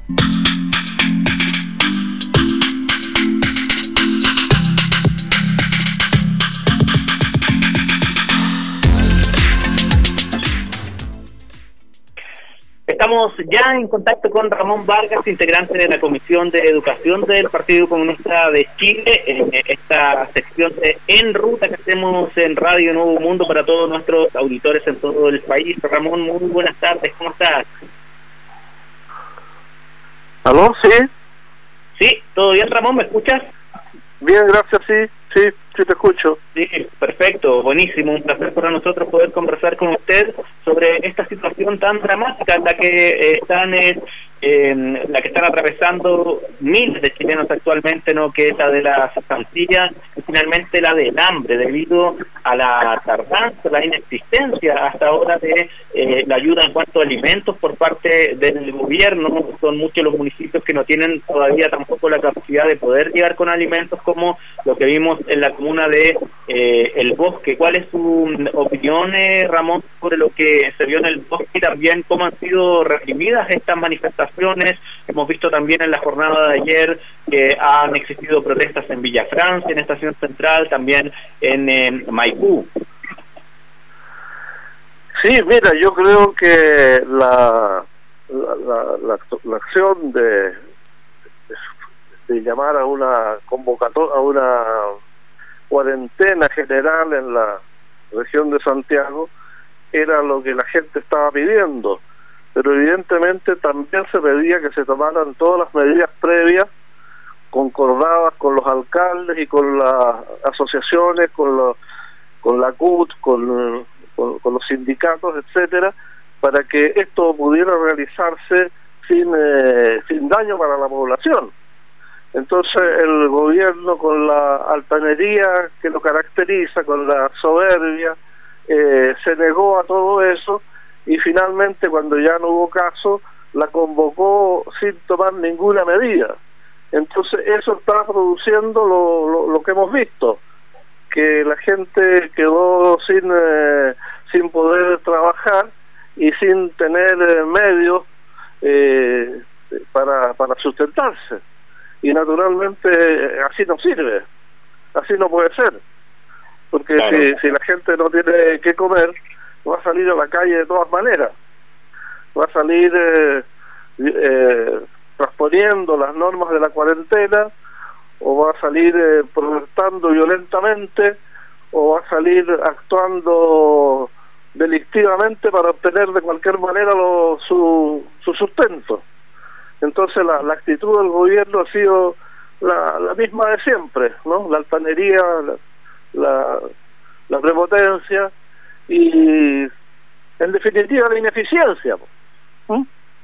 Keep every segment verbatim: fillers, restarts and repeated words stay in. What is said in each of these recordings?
Estamos ya en contacto con Ramón Vargas, integrante de la Comisión de Educación del Partido Comunista de Chile, en esta sección de En Ruta que hacemos en Radio Nuevo Mundo para todos nuestros auditores en todo el país. Ramón, muy buenas tardes, ¿cómo estás? ¿Aló? ¿Sí? Sí, ¿todo bien, Ramón? ¿Me escuchas? Bien, gracias, sí, sí, sí te escucho. Sí, perfecto, buenísimo, un placer para nosotros poder conversar con usted sobre esta situación tan dramática en la que eh, están eh, eh, la que están atravesando miles de chilenos actualmente, no, que es la de la cesantía y finalmente la del hambre, debido a la tardanza, la inexistencia hasta ahora de eh, la ayuda en cuanto a alimentos por parte del gobierno. Son muchos los municipios que no tienen todavía tampoco la capacidad de poder llegar con alimentos, como lo que vimos en la comuna de eh, El Bosque. ¿Cuál es su opinión, eh, Ramón, sobre lo que se vio en El Bosque y también cómo han sido reprimidas estas manifestaciones? Hemos visto también en la jornada de ayer que han existido protestas en Villa Francia, en Estación Central, también en eh, Maipú. Sí, mira, yo creo que la la, la, la, la acción de, de llamar a una convocatoria, a una cuarentena general en la región de Santiago, era lo que la gente estaba pidiendo, pero evidentemente también se pedía que se tomaran todas las medidas previas concordadas con los alcaldes y con las asociaciones, con la, con la C U T, con, con, con los sindicatos, etcétera, para que esto pudiera realizarse sin, eh, sin daño para la población. Entonces el gobierno, con la altanería que lo caracteriza, con la soberbia, eh, se negó a todo eso, y finalmente, cuando ya no hubo caso, la convocó sin tomar ninguna medida. Entonces eso está produciendo lo, lo, lo que hemos visto, que la gente quedó sin, eh, sin poder trabajar y sin tener eh, medios eh, para, para sustentarse. Y naturalmente así no sirve, así no puede ser, porque claro, si, si la gente no tiene que comer, va a salir a la calle de todas maneras, va a salir eh, eh, transponiendo las normas de la cuarentena, o va a salir eh, protestando violentamente, o va a salir actuando delictivamente para obtener de cualquier manera lo, su, su sustento. Entonces la, la actitud del gobierno ha sido la, la misma de siempre, ¿no? La altanería, la, la, la prepotencia y, en definitiva, la ineficiencia. ¿Mm?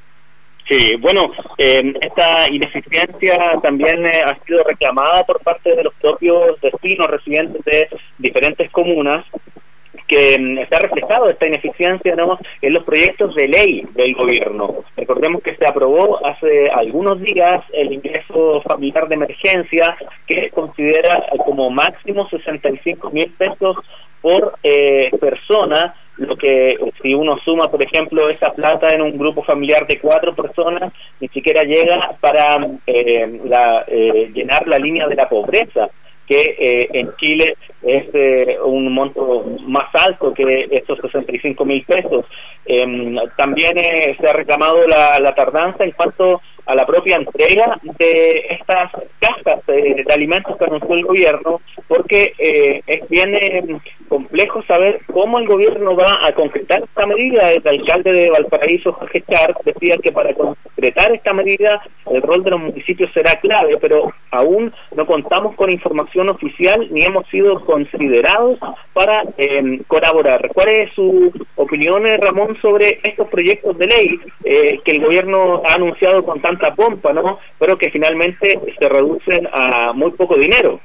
Sí, bueno, eh, esta ineficiencia también eh, ha sido reclamada por parte de los propios vecinos residentes de diferentes comunas, que um, está reflejado esta ineficiencia, ¿no?, en los proyectos de ley del gobierno. Recordemos que se aprobó hace algunos días el ingreso familiar de emergencia, que considera como máximo sesenta y cinco mil pesos por eh, persona, lo que si uno suma, por ejemplo, esa plata en un grupo familiar de cuatro personas, ni siquiera llega para eh, la, eh, llenar la línea de la pobreza, que eh, en Chile es eh, un monto más alto que estos sesenta y cinco mil pesos. Eh, también eh, se ha reclamado la, la tardanza en cuanto a la propia entrega de estas cajas eh, de alimentos que anunció el gobierno, porque eh, es bien eh, complejo saber cómo el gobierno va a concretar esta medida. El alcalde de Valparaíso, Jorge Char, decía que para concretar esta medida el rol de los municipios será clave, pero aún no contamos con información oficial ni hemos sido considerados para eh, colaborar. ¿Cuál es su opinión, Ramón, sobre estos proyectos de ley eh, que el gobierno ha anunciado con tanta pompa, ¿no?, pero que finalmente se reducen a muy poco dinero?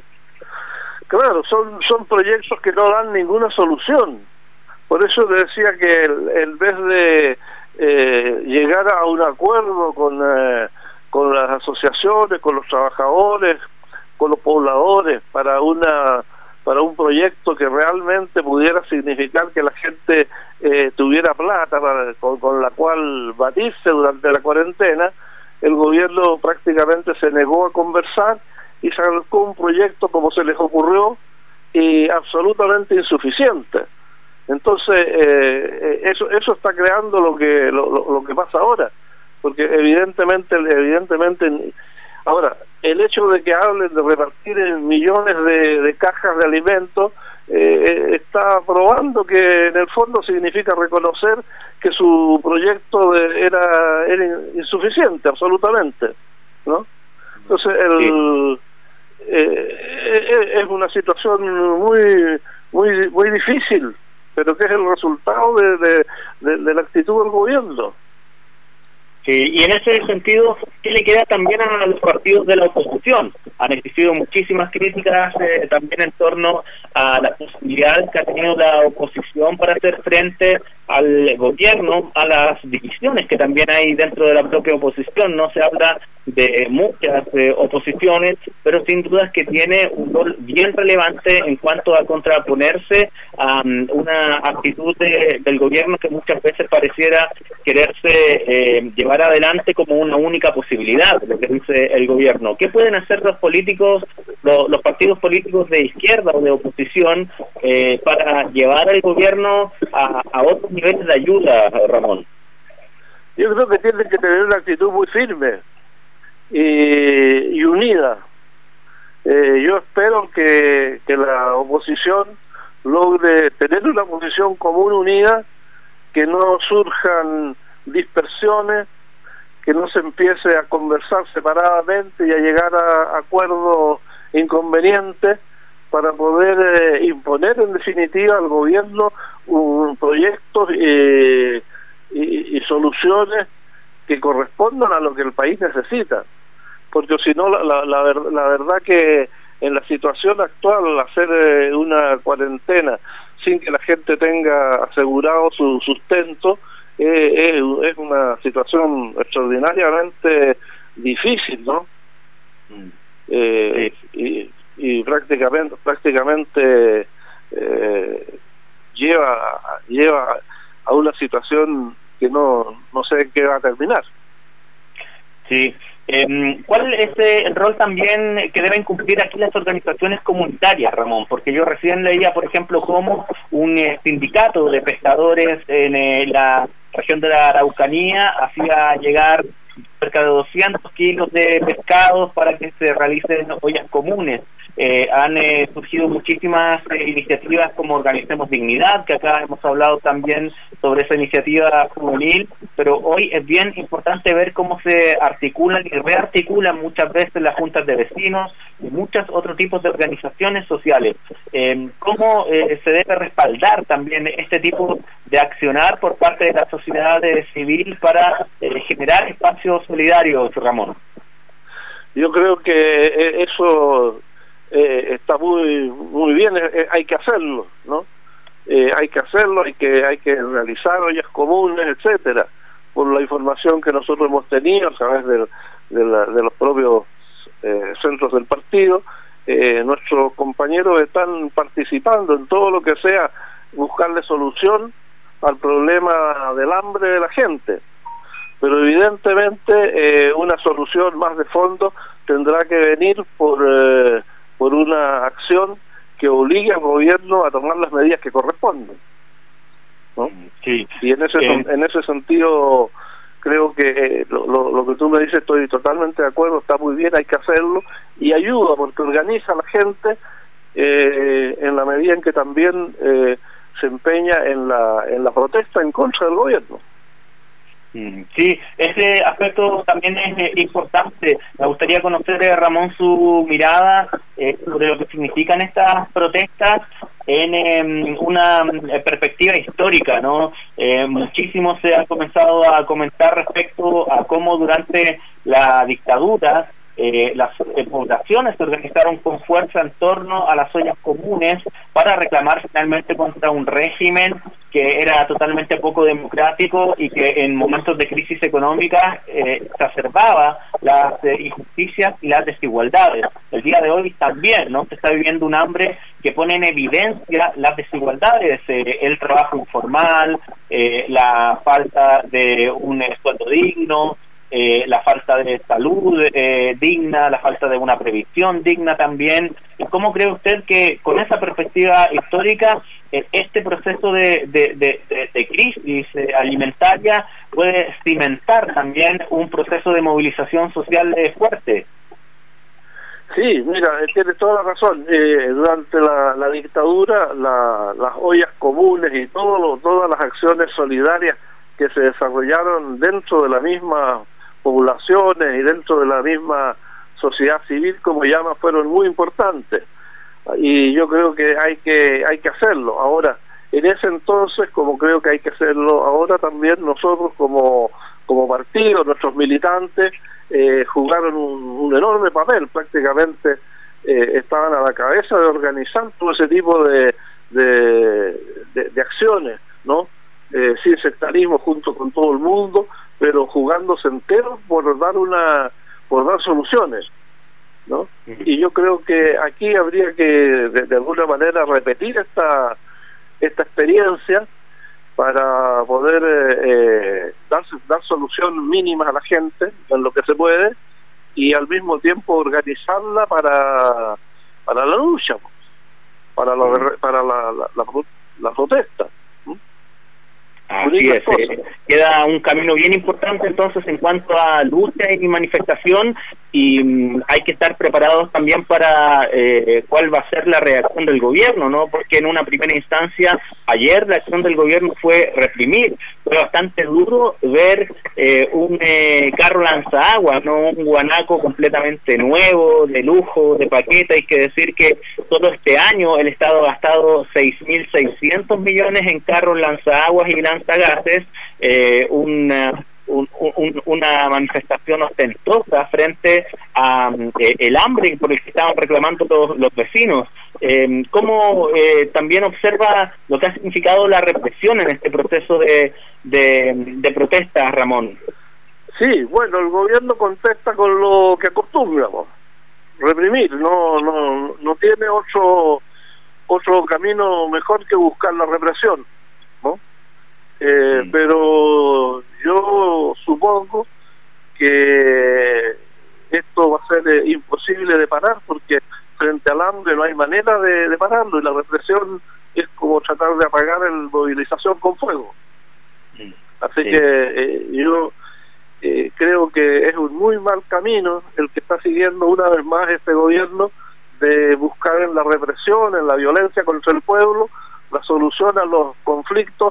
Claro, son son proyectos que no dan ninguna solución. Por eso le decía que el, en vez de eh, llegar a un acuerdo con, eh, con las asociaciones, con los trabajadores, con los pobladores, para una para un proyecto que realmente pudiera significar que la gente eh, tuviera plata para, con, con la cual batirse durante la cuarentena, el gobierno prácticamente se negó a conversar y sacó un proyecto como se les ocurrió y absolutamente insuficiente. Entonces eh, eso eso está creando lo que lo, lo, lo que pasa ahora, porque evidentemente evidentemente ahora el hecho de que hablen de repartir millones de, de cajas de alimentos eh, está probando que en el fondo significa reconocer que su proyecto de, era, era insuficiente absolutamente, ¿no? Entonces el sí. eh, es una situación muy muy muy difícil, pero que es el resultado de, de, de, de la actitud del gobierno. Sí, y en ese sentido, ¿qué le queda también a los partidos de la oposición? Han existido muchísimas críticas eh, también en torno a la posibilidad que ha tenido la oposición para hacer frente al gobierno, a las divisiones que también hay dentro de la propia oposición. No se habla de muchas eh, oposiciones, pero sin duda es que tiene un rol bien relevante en cuanto a contraponerse a um, una actitud de, del gobierno que muchas veces pareciera quererse eh, llevar adelante como una única posibilidad, lo que dice el gobierno. ¿Qué pueden hacer los políticos, los, los partidos políticos de izquierda o de oposición eh, para llevar al gobierno a, a otros niveles de ayuda, Ramón? Yo creo que tienen que tener una actitud muy firme y, y unida. Eh, yo espero que, que la oposición logre tener una posición común unida, que no surjan dispersiones, que no se empiece a conversar separadamente y a llegar a acuerdos inconvenientes para poder eh, imponer en definitiva al gobierno un proyectos eh, y, y soluciones que correspondan a lo que el país necesita, porque si no la, la, la, ver, la verdad que en la situación actual hacer eh, una cuarentena sin que la gente tenga asegurado su sustento eh, es, es una situación extraordinariamente difícil, ¿no? Mm. Eh, sí. y, y prácticamente prácticamente eh, lleva lleva a una situación que no no sé en qué va a terminar. Sí. Eh, ¿Cuál es el rol también que deben cumplir aquí las organizaciones comunitarias, Ramón? Porque yo recién leía, por ejemplo, cómo un eh, sindicato de pescadores en eh, la región de la Araucanía hacía llegar cerca de doscientos kilos de pescados para que se realicen ollas comunes. Eh, han eh, surgido muchísimas eh, iniciativas como Organicemos Dignidad, que acá hemos hablado también sobre esa iniciativa juvenil, pero hoy es bien importante ver cómo se articulan y rearticulan muchas veces las juntas de vecinos y muchos otros tipos de organizaciones sociales. Eh, ¿Cómo eh, se debe respaldar también este tipo de accionar por parte de la sociedad civil para eh, generar espacios solidarios, Ramón? Yo creo que eso Eh, está muy muy bien, eh, hay que hacerlo, ¿no? Eh, hay que hacerlo, hay que hay que realizar ollas comunes, etcétera, por la información que nosotros hemos tenido a través de, de, la, de los propios eh, centros del partido. Eh, nuestros compañeros están participando en todo lo que sea buscarle solución al problema del hambre de la gente, pero evidentemente eh, una solución más de fondo tendrá que venir por eh, por una acción que obligue al gobierno a tomar las medidas que corresponden, ¿no? Sí. Y en ese eh. en ese sentido creo que eh, lo, lo, lo que tú me dices estoy totalmente de acuerdo, está muy bien, hay que hacerlo y ayuda porque organiza a la gente eh, en la medida en que también eh, se empeña en la en la protesta en contra del gobierno. Sí, ese aspecto también es eh, importante. Me gustaría conocer, eh, Ramón, su mirada eh, sobre lo que significan estas protestas en eh, una eh, perspectiva histórica, ¿no? Eh, muchísimo se ha comenzado a comentar respecto a cómo durante la dictadura Eh, las eh, poblaciones se organizaron con fuerza en torno a las ollas comunes para reclamar finalmente contra un régimen que era totalmente poco democrático y que en momentos de crisis económica eh, exacerbaba las eh, injusticias y las desigualdades. El día de hoy también, ¿no? Se está viviendo un hambre que pone en evidencia las desigualdades, eh, el trabajo informal, eh, la falta de un sueldo digno, eh, la falta de salud eh, digna, la falta de una previsión digna también. ¿Cómo cree usted que con esa perspectiva histórica eh, este proceso de, de, de, de, de crisis eh, alimentaria puede cimentar también un proceso de movilización social eh, fuerte? Sí, mira, tiene toda la razón. Eh, durante la, la dictadura, la, las ollas comunes y todo lo, todas las acciones solidarias que se desarrollaron dentro de las mismas poblaciones y dentro de la misma sociedad civil, como llama, fueron muy importantes. Y yo creo que hay que hay que hacerlo. Ahora, en ese entonces, como creo que hay que hacerlo ahora también, nosotros como, como partido, nuestros militantes, Eh, jugaron un, un enorme papel, prácticamente eh, estaban a la cabeza de organizar todo ese tipo de, de, de, de acciones, ¿no? Eh, sin sectarismo, junto con todo el mundo, pero jugándose enteros por dar una, por dar soluciones, ¿no? Y yo creo que aquí habría que de, de alguna manera repetir esta, esta experiencia para poder eh, dar, dar solución mínima a la gente en lo que se puede y al mismo tiempo organizarla para para la lucha, para la, para la, la, la, la protesta. Así es, eh, queda un camino bien importante entonces en cuanto a lucha y manifestación, y um, hay que estar preparados también para eh, cuál va a ser la reacción del gobierno, ¿no? Porque en una primera instancia, ayer la acción del gobierno fue reprimir. Fue bastante duro ver eh, un eh, carro lanzaagua, ¿no? Un guanaco completamente nuevo, de lujo, de paquete. Hay que decir que todo este año el Estado ha gastado seis mil seiscientos millones en carros lanzaaguas y lanzagases, eh, una Un, un, una manifestación ostentosa frente a eh, el hambre por el que estaban reclamando los, los vecinos. Eh, ¿Cómo eh, también observa lo que ha significado la represión en este proceso de, de, de protesta, Ramón? Sí, bueno, el gobierno contesta con lo que acostumbramos, reprimir, no, no, no tiene otro, otro camino mejor que buscar la represión, ¿no? Eh, sí. Pero yo supongo que esto va a ser eh, imposible de parar, porque frente al hambre no hay manera de, de pararlo, y la represión es como tratar de apagar la movilización con fuego. Sí. Así sí. que eh, yo eh, creo que es un muy mal camino el que está siguiendo una vez más este gobierno, de buscar en la represión, en la violencia contra el pueblo, la solución a los conflictos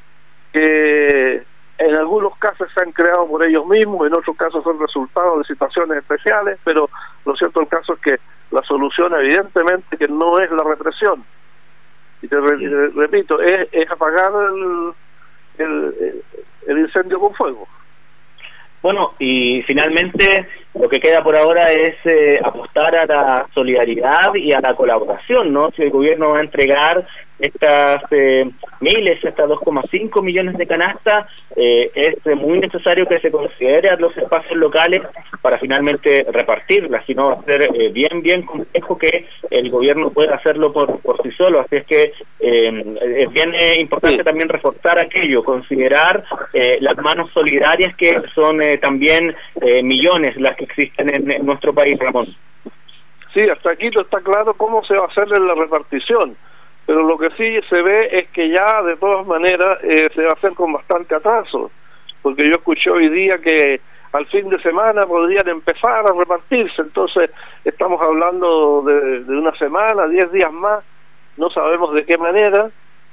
que en algunos casos se han creado por ellos mismos, en otros casos son resultados de situaciones especiales, pero lo cierto del caso es que la solución evidentemente que no es la represión. Y te re, te repito, es, es apagar el, el, el incendio con fuego. Bueno, y finalmente lo que queda por ahora es eh, apostar a la solidaridad y a la colaboración, ¿no? Si el gobierno va a entregar estas eh, miles, estas dos coma cinco millones de canastas, eh, es muy necesario que se considere a los espacios locales para finalmente repartirlas, si no va a ser eh, bien, bien complejo que el gobierno pueda hacerlo por, por sí solo. Así es que eh, es bien eh, importante sí. también reforzar aquello, considerar eh, las manos solidarias que son eh, también eh, millones las que existen en, en nuestro país, Ramón. Sí, hasta aquí no está claro cómo se va a hacer en la repartición, pero lo que sí se ve es que ya de todas maneras eh, se va a hacer con bastante atraso, porque yo escuché hoy día que al fin de semana podrían empezar a repartirse, entonces estamos hablando de, de una semana, diez días más, no sabemos de qué manera,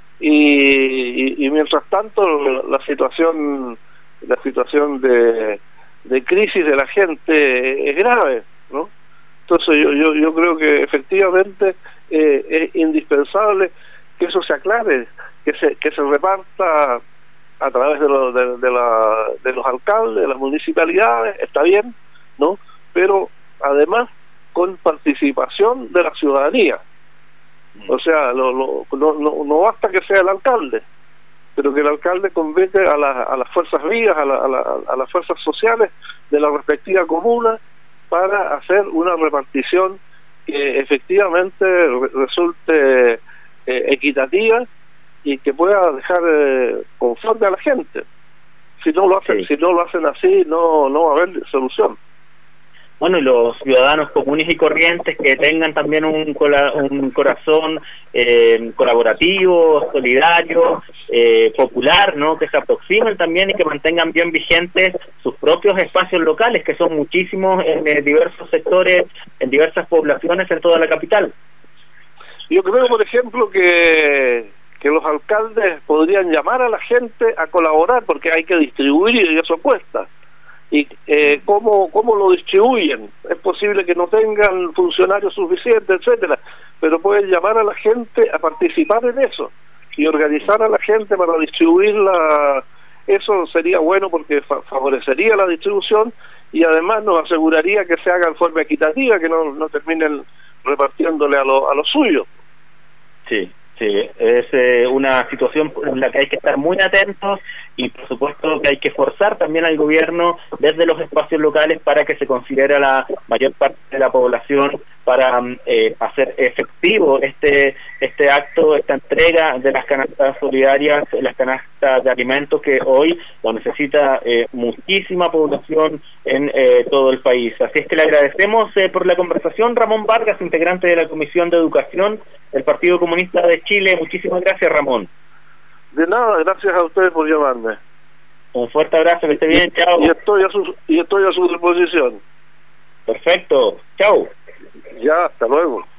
y, y, y mientras tanto la, la situación la situación de, de crisis de la gente es grave, ¿no? Entonces yo, yo, yo creo que efectivamente eh, es indispensable que eso se aclare, que se, que se reparta a través de, lo, de, de, la, de los alcaldes, de las municipalidades, está bien, ¿no? Pero además con participación de la ciudadanía. O sea, lo, lo, no, no, no basta que sea el alcalde, pero que el alcalde convoque a, la, a las fuerzas vivas, a, la, a, la, a las fuerzas sociales de la respectiva comuna, para hacer una repartición que efectivamente resulte eh, equitativa y que pueda dejar eh, conforme a la gente. Si no lo hacen, Sí. si no lo hacen así, no, no va a haber solución. Bueno, y los ciudadanos comunes y corrientes que tengan también un, cola, un corazón eh, colaborativo, solidario, eh, popular, ¿no? Que se aproximen también y que mantengan bien vigentes sus propios espacios locales, que son muchísimos en eh, diversos sectores, en diversas poblaciones en toda la capital. Yo creo, por ejemplo, que, que los alcaldes podrían llamar a la gente a colaborar, porque hay que distribuir y eso cuesta. Y eh, ¿cómo, cómo lo distribuyen? Es posible que no tengan funcionarios suficientes, etcétera, pero pueden llamar a la gente a participar en eso y organizar a la gente para distribuirla. Eso sería bueno porque fa favorecería la distribución y además nos aseguraría que se haga en forma equitativa, que no, no terminen repartiéndole a lo, a lo suyo. Sí, sí, es eh, una situación en la que hay que estar muy atentos y por supuesto que hay que forzar también al gobierno desde los espacios locales para que se considere a la mayor parte de la población para eh, hacer efectivo este este acto, esta entrega de las canastas solidarias, las canastas de alimentos que hoy lo necesita eh, muchísima población en eh, todo el país. Así es que le agradecemos eh, por la conversación, Ramón Vargas, integrante de la Comisión de Educación del Partido Comunista de Chile. Muchísimas gracias, Ramón. De nada, gracias a ustedes por llamarme. Un fuerte abrazo, que esté bien, chao. Y estoy a su, y estoy a su disposición. Perfecto, chao. Ya, hasta luego.